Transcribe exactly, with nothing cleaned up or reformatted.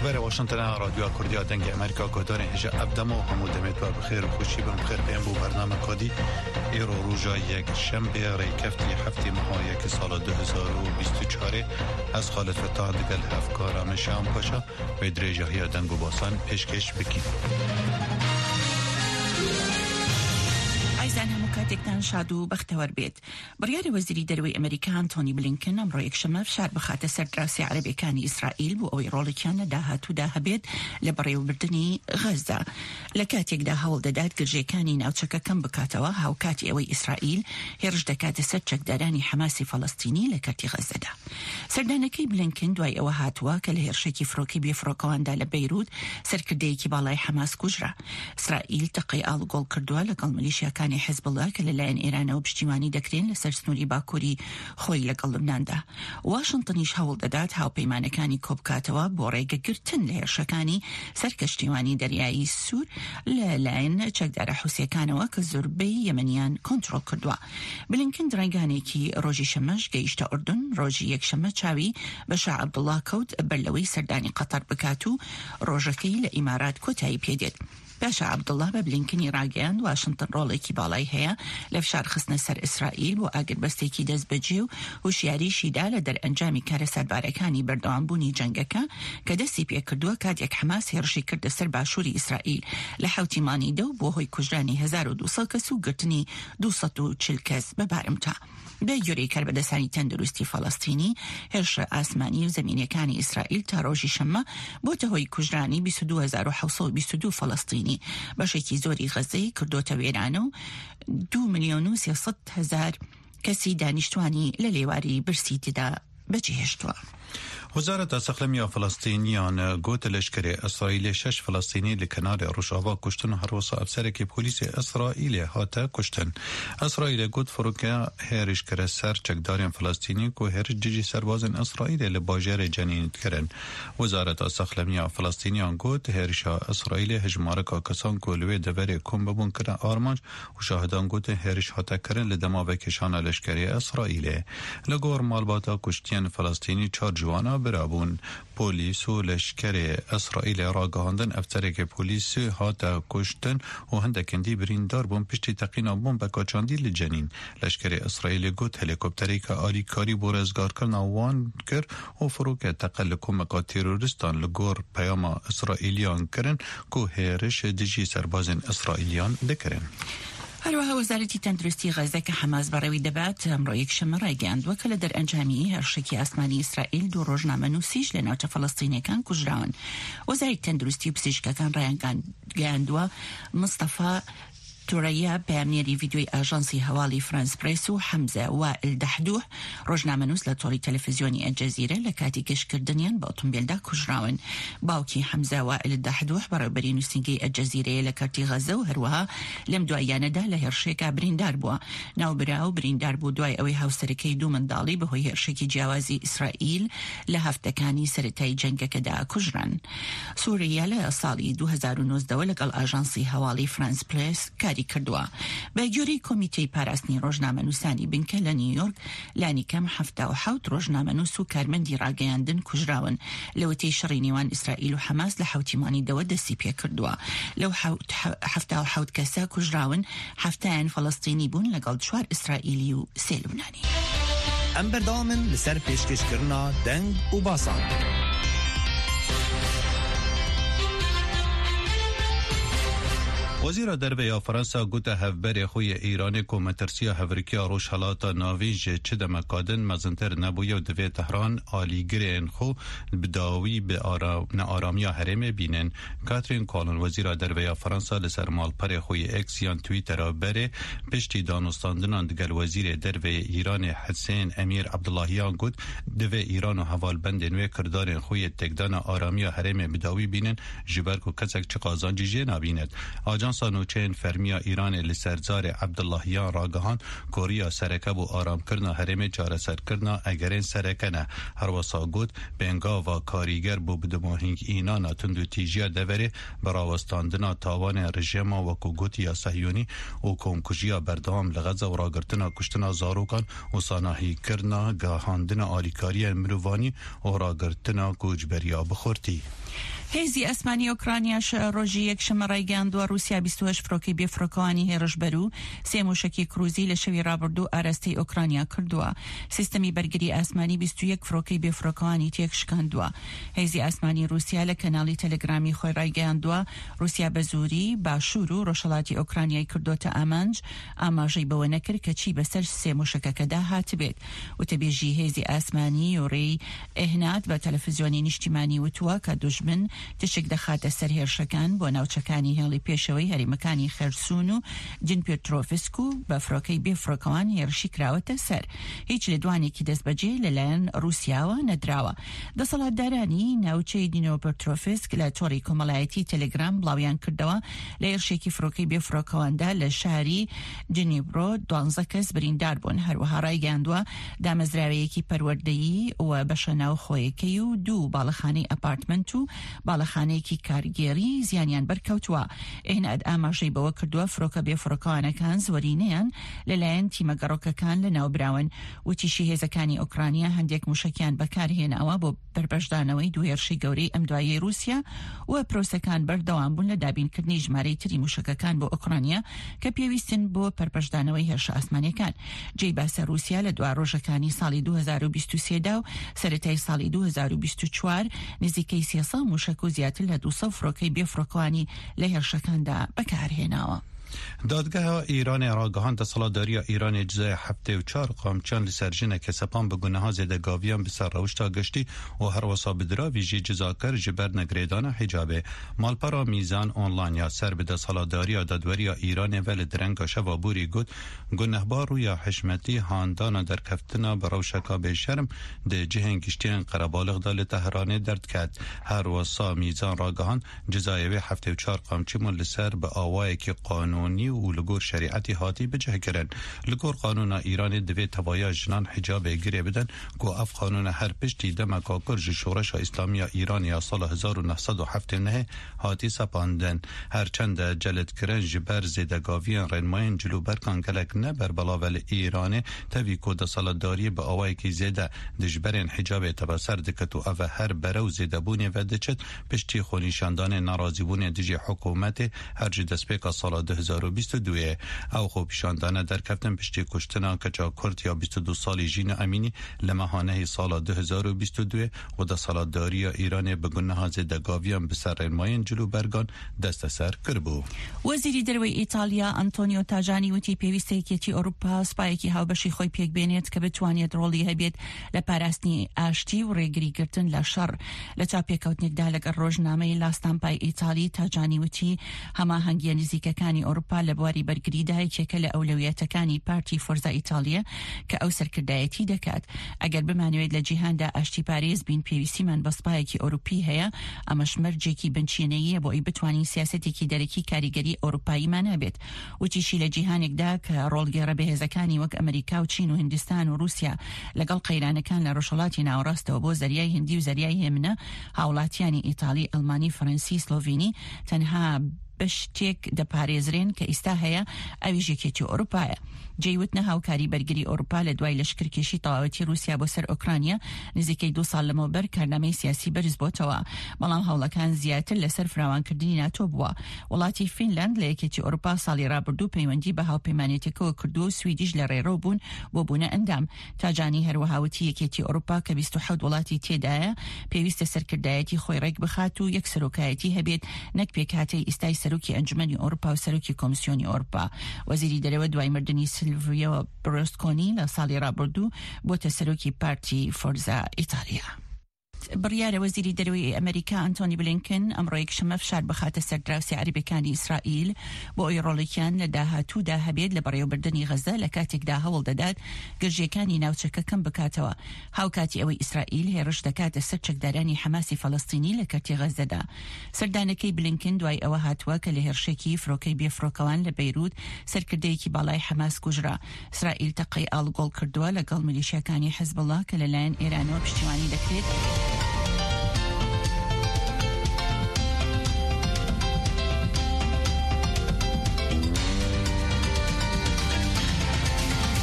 هفبر واشنطن رادیو کردی دنگ امریکا گودار هجا ابدما و همودمت و بخیر و خوشی بم بخیر بیم بو برنامه کادی ایرو روژا یک شنبه ریکفتی هفتی ماه یک سال دو هزار و بیست و چهار از خالد فتاح دگل هفکار مشام پاشا و درجه های دنگ و باسان پیشکش بکی. عیزان همو کاتێکتان شاد و بەختەوەر بێت. بڕیاری وەزیری دەرەوەی ئەمریکا ئەنتۆنی بلینکن ئەمڕۆ یەکشەمە فشار بخاتە سەر دراوسێ عەرەبیەکانی ئیسرائیل بۆ ئەوەی ڕۆڵێکیان لە داهاتوودا هەبێت لە بەڕێوەبردنی غەزە. لە کاتێکدا هەوڵ دەدات گرژەکانی ناوچەکە کەم بکاتەوە هاوکاتی ئەوەی ئیسرائیل هێرش دەکاتە سەر چەکدارانی حەماسی فەڵەستینی لە کەرتی غەزەدا. سەردانەکەی بلینکن دوای ئەوە هاتووە کە لە هێرشێکی فڕۆکەی بێفڕۆکەواندا لە بەیروت سەرکردەیەکی باڵای حەماس کوژرا. ئیسرائیل تەقەی ئاڵوگۆڵ کردووە لەگەڵ میلیشیاکانی حزب الله کە لەلایەن ئێرانەوە پشتیوانی دەکرێن لەسەر سنووری باکووری خۆی لەگەڵ لوبناندا. واشنتنیش هەوڵ دەدات هاوپەیمانەکانی کۆبکاتەوە بۆ ڕێگەگرتن لە هێرشەکانی سەر کەشتیوانی دەریایی سوور لەلایەن چەکدارە حوسیەکانەوە کە زۆربەی یەمەنیان کۆنتڕۆڵ کردووە. بلینکن درنگانێکی ڕۆژی شەمەش گەیشتە ئوردن ڕۆژی یەکشەمە چاوی بە شاه عەبدوڵڵا کەوت بەرلەوەی سەردانی قەتەر بکات و ڕۆژەکەی لە ئیمارات کۆتایی پێدێت. باشا عەبدوڵڵا بە بلینکنی ڕاگەیاند واشنتن ڕۆڵێکی باڵای هەیە لە فشار خستنە سەر ئیسرائیل بۆ ئاگربەستێکی دەست بەجێ و هوشیاریشیدا لە دەرئەنجامی کارە سەربارەکانی بەردەوامبوونی جەنگەکە کە دەستی پێکردووە کاتێک حەماس هێرشی کردە سەر باشووری ئیسرائیل لە حەوتی مانیدە و بۆ هۆی کوژرانی هەزار و دووسەد کەس و گرتنی دووسەد و چل کەس بە بارمتا. بە گوێرەی کاربەدەستانی تەندروستی فەڵەستینی هێرشە ئاسمانی و زەمینیەکانی ئیسرائیل تا ڕۆژی شەممە بۆتە هۆی کوژرانی بیست و دوو هەزار و حەوت سەد و بیست و دوو فەڵەستینی. بەشێکی زۆری غەزەی کردۆتە وێرانە و دو ملیۆن و سێسەد هەزار کەسی دانیشتوانی لە لێواری برسی تێدا بەجێهێشتووە. وزارت سەخلەمیە فلەستینیان گوت لەشکری ئەسرائیل شش فلەستینی لە کەناری ڕۆژاوا کوشتن و هەروەسا ئەفسەرێکی پۆلیسی ئەسرائیل هاتە کوشتن. ئەسرائیل گوت فڕۆکە هێرشکرە سەر چەکدارێن فلەستینی و هێرش جژی سەربازن ئەسرائیل لە باژێرە جەنینتکردن. وزارت سەخلەمیە فلەستینیان گوت هێرشە ئەسرائیل هەژمارەکە کەسان و لەوێ دەڤەرێ کۆم ببوون کردن ئارمانج و شاهدان گوت هێرش هاتەکردن لە دەماوەکێشانە لەشکری ئەسرائیل. لە گۆڕ ماڵباتە کوشتیان فلەستینی چار جوانە برابون پۆلیس و لەشکری ئەسرائیل ڕاگەهاندن ئەفسەرێکی پۆلیس هاتە کوشتن و هەندێکندی بریندار بوون پشتی تەقینا بوون بە کاچاندی لە جەنین. لەشکری ئەسرائیل گوت هەلیکۆپتەرێکە ئالیکاری بۆ ڕێزگارکردنا وان کرد و فڕۆکە تەقە لە کۆمەکە تێرۆریستان لە گۆڕ پەیاما ئیسرائیلیان کردن و هێرش دژی سەربازن ئیسرائیلیان دەکردن. هەروەها وەزارەتی تەندروستی غەزە کە حەماس بەڕێوی دەبات ئەمڕۆ یەکشەمە ڕایگەیاندووە کە لە دەرئەنجامی هێرشێکی ئاسمانی ئیسرائیل دوو ڕۆژنامە نووسیش لە ناوچە فەڵەستینیەکان کوژراون. وەزارەتی تەندروستی و پزیشکەکان ڕایگەیاندووە مستەفا تورەیە پامنێری ڤیدیۆی ئاژانسی هەواڵی فرانس پرێس و حەمزە وائل دەحدوح ڕۆژنامەنووس لە تۆڕی تەلەڤیزیۆنی ئەلجەزیرە لە کاتی گەشتکردنیان بە ئۆتۆمبیلدا کوژراون. باوکی حەمزە وائل دەحدوح بەڕێوەبەری نووسینگەی ئەلجەزیرەیە لە کەرتی غەزە و هەروەها لەم دواییانەدا لە هێرشێکا بریندار بووە. ناوبرا و بریندار بوو دوای ئەوەی هاوسەرەکەی دوو منداڵی بەهۆی هێرشێکی جیاوازی ئیسرائیل لە هەفتەکانی سەرەتایی جەنگەکەدا کوژران. سووریا لە ساڵی دوو هەزار و نۆزدە لەگەڵ ئاژانسی هەواڵی فرانس پرێس کردووە. بە گوێرەی کۆمیتەی پاراستنی ڕۆژنامەنووسانی بنکە لە نیویۆرک لانی کەم هەفتە و حەوت ڕۆژنامەنووس و کارمەندی ڕاگەیاندن کوژراون. لەوەتەی شەڕی نێوان ئیسرائیل و حەماس لە حەوتیمانیدەوە دەستی پێ کردووە. لەو هەفتە و حەوت کەسە کوژراون هەفتەیان فەڵەستینی بوون لەگەڵ چوار ئیسرائیلی و سێ لوبنانی. ئەم بەردەوامن لەسەر پێشکەشکردنا دەنگ و باسان. وزیر دەربەیە فەرەنسا گوتە هەڤبەرێ خۆی ئیرانی کۆ مەترسیە هەڤرکیە ڕۆژهەڵاتە ناوین جێ چ دەمەکادن مەزنتر نەبوویە و دەوێت تەهران ئالیگرێن خۆ بداوی بە نەئارامیە هەرێمێ بینن. کاترین کۆڵن وەزیرە دەربەیە فەرەنسا لەسەر ماڵپەرێ خۆی ئێکس یان تویتەرە بەرێ پشتی دانوستاندنان دەگەل وەزیرێ دەربەیە ئیرانی حسێن ئەمیر عەبدوڵڵاهیان گوت دەوێ ئیران و هەڤالبەندێن وێ کردارێن خۆی تێکدانە ئارامیە هەرێمێ بداوی بینن ji ber ku kesek çi qazancî jê nabînet. Ajan آژانسا نوچین فرمیا ایران لسرزار عبداللهیان راگهان کوریا سرکب و آرام کرنا هرم جارسر کرنا اگرین سرکنه هر وسا گوت بنگا و کاریگر بو بدماهنگ اینا تندو تیجیا دوره براوستاندنا تاوان رژیم و کوگوتی یا صهیونی و کمکجیا بردام لغزه و راگرتنا کشتنا زاروکان و ساناهی کرنا گاهاندنا آلیکاری مروانی و راگرتنا کوجبریا بخورتی. هێزی ئەسمانی ئۆکرانیاش ڕۆژی یەکشەمە ڕایگەاندووە رووسیا بیست و هەشت فڕۆکەی بێفڕۆکەوانی هێرشبەر و سێ موشکی کروزی لە شەوی ڕابردوو ئاراستەی ئۆکرانیا کردووە. سیستەمی بەرگری ئاسمانی بیست و یەک فڕۆکەی بێفڕۆکەوانی تێک شکاندووە. هێزی ئاسمانی رووسیا لە کەناڵی تەلەگرامی خۆی ڕایگەاندووە رووسیا بە زووری باشوور و ڕۆژهەڵاتی ئۆکرانیای کردوتە ئامانج ئاماژەی بەوە نەکرد کە چی بەسەر سێ موشکەکەدا هاتبێت. وتەبێژی هێزی ئاسمانی یۆرەی ئێهنات بە تەلەڤیزیۆنی نیشتیمانی وتووە کە دوژمن تشک دەخاتە سەر هێرشەکان بۆ ناوچەکانی هێڵی پێشەوەی هەریمەکانی خەرسون و جنپێترۆڤسک و بە فڕۆکەی بێفڕۆکەوان هێرشی کراوەتە سەر. هیچ لێدوانێکی دەستبەجێ لەلایەن رووسیاوە نەدراوە. دەسەڵاتدارانی ناوچەی دینۆپێترۆڤسک لە تۆڕی کۆمەڵایەتی تەلەگرام بڵاویان کردەوە لە هێرشێکی فڕۆکەی بێفڕۆکەواندا لە شاری جنیبرۆ دوانزە کەس بریندار بوون. هەروەها ڕایگەاندووە دامەزراوەیەکی پەروەردەیی و بەشە ناوخۆیەکەی و دوو باڵەخانەی ئەپارتمنت و باڵەخانەیەکی کارگێری زیانیان بەرکەوتووە. ئێناد ئاماژەی بەوە کردووە فڕۆکە بێفڕۆکەوانەکان زۆرینەیان لەلایەن تیمە گەڕۆکەکان لە ناوبراون. وتیشی هێزەکانی ئۆکرانیا هەندێک موشکیان بەکارهێناوە بۆ بەربەشدانەوەی دوو هێرشی گەورەی ئەم دوایەی رووسیا و پرۆسەکان بەردەوام بوون لە دابینکردنی ژمارەی تری موشکەکان بۆ ئۆکرانیا کە پێویستن بۆ پەربەشدانەوەی هێرشە ئاسمانیەکان. جێی باسە رووسیا لە دوا ڕۆژەکانی ساڵی دوو هەزار و بیست و سێ دا و سەرەتای ساڵی دوو هەزار و بیست و چوار نزیکەی سێسە موشک و زیاتر لە دووسە فڕۆکەی بێفڕۆکەوانی لە هێرشەکاندا بەکارهێناوە. دادگاه ایران راگهان دەسەڵاتداریە ایران جزای هەفتەی و چار قامچان لەسەر ژنێکە سەپان بە گونەها زێدەگاویان بەسەر ڕەوشتا گەشتی و هەروەسا بدراویژی جزاکەر ji ber negrêdana hicabê. Malpera Mîzan online ser bi desthilatdariya dadweriya Îranê ve li direnga şeva borî got gunehbar rûya hişmetî handana derkeftina bi rewşeka bêşerm di cihên giştiyên Qerebalix da li Tehranê derdket. Herwesa Mîzan ragihan cezayê wê heftê û çar qamçîman li ser bi awayekî qanûnî و لگور شریعتی هاتی بجه کرن. لگور قانون ایران دوی توایا جنان حجاب گیری بدن گو اف قانون هر پشتی دمکا کرج شورش اسلامی ایران یا سال هزار و نهصد و هفت نه هاتی سپاندن. هرچند جلد کرن جبر زیدگاویان رنماین جلو برکان گلک نبر بلاول ایران تاوی کود سالداری به آوائی که زیده دجبرین حجاب تبسر دکتو او هر برو زیدبونی و دچت پشتی خونیشاندان نارازیبون دیجی حکومت هر جی دسپیک سال ده هزار و بیست و دو او خو پیشاندانه در کفتن پشتی کشتنا کچا کرد یا بیست و دو سالی جین امینی لمحانه سال دو هزار و بیست و دو و دا سالداری ایران بگونه ها زدگاویان بسر رنماین جلو برگان دست سر کربو. وزیری دروی ایتالیا انتونیو تاجانی وتی پیوستێکێتی ئۆروپا سوپایەکی هاوبەشی خۆی پێک بێنێت کە بتوانێت ڕۆڵی هەبێت لە پاراستنی ئاشتی و ڕێگریگرتن لە شەڕ. لە چاپێکەوتنێکدا لەگەڵ ڕۆژنامەی لاستامپای ئیتالی تاجانی وتی هەماهەنگیە نزیکەکانی ئۆروپا لە بواری بەرگریدا یەکێکە لە ئەولەویەتەکانی پارتی فۆرزا ئیتالیا کە ئەو سەرکردایەتی دەکات. ئەگەر بمانوێت لە جیهاندا ئاشتی پارێز بین پێویستیمان بە سوپایەکی ئۆروپی هەیە ئەمەش مەرجێکی بنچینەییە بۆ ئەی بتوانین سیاسەتێکی دەرەکی کاریگەری ئۆروپاییمان هەبێت. وتیشی لە جیهانێکدا کە ڕۆڵگەڕە بەهێزەکانی وەک ئەمریکا و چین و هندستان و رووسیا لەگەڵ قەیرانەکان لە ڕۆژهەڵاتی ناوەڕاستەوە بۆ زەریای هندی و زەریای هێمنە هاوڵاتیانی ئیتالی ئەڵمانی فەرەنسی سلۆڤینی تەنها بەشتێک دەپارێزرێن کە ئێستا هەیە ئەویش یەکێتی ئۆروپایە. جێیوتنە هاوکاری بەرگری ئۆروپا لە دوای لەشکرکێشی تەواوەتی رووسیا بۆ سەر ئۆکرانیا نزیکەی دو ساڵ لەمەوبەر کارنامەی سیاسی بەرز بۆتەوە. بەڵام هەوڵەکان زیاتر لەسەر فراوانکردنی ناتۆ بووە. وڵاتی فینلاند لە یەکێتی ئۆروپا ساڵی ڕابردوو پەیوەندی بە هاوپەیمانێتێکەوە کردو و سویدیش لە ڕێڕەو بوون بۆ بوونە ئەندام. تاجانی هەروەهاوتی یەکێتی ئۆروپا کە بیست و حەوت وڵاتی تێدایە پێویستە سەرکردایەتی خۆی ڕێک بخات و یەک سەرۆکایەتی هەبێت نەک پێکهاتەی ئێستای سەرۆکی ئەنجومەنی ئۆروپا و سەرۆکی کۆمیسیۆنی ئۆروپا. وەزیری دەرەوە دوای مردنی سیلڤیۆ بڕۆستکۆنی لە ساڵی ڕابردوو بۆتە سەرۆکی پارتی فۆرزا ئیتالیا. بڕیارە وەزیری دەروی ئەمریکا ئەنتۆنی بلینکن ئەمڕۆ یەکشەممە فشار بخاتە سەردراوسی عەرەبیەکانی ئیسرائیل بۆ ئەوەی ڕۆڵێکیان لە داهاتوودا هەبێت لە بەڕێوەبردننی غەزە لە کاتێکدا هەوڵ دەدات گەژیەکانی ناوچەکە کەم بکاتەوە هاوکاتی ئەوەی ئیسرائیل هێرش دەکاتە سەر چەکدارانی حەماسی فەڵەستینی لە کەرتی غەزەدا. سەردانەکەی بلینکن دوای ئەوە هاتووە کە لە هێرشێکی فرۆکەی بێفرۆکەوان لە بەیروت سەرکردەیەکی باڵای حەماس کوژرا. ئیسرائیل تەقەی ئاڵگۆڵ کردووە لەگەڵ میلیشیاکانی حیزبوڵڵا کە لەلایەن ئێرانەوە پشتیوانی دەکرێت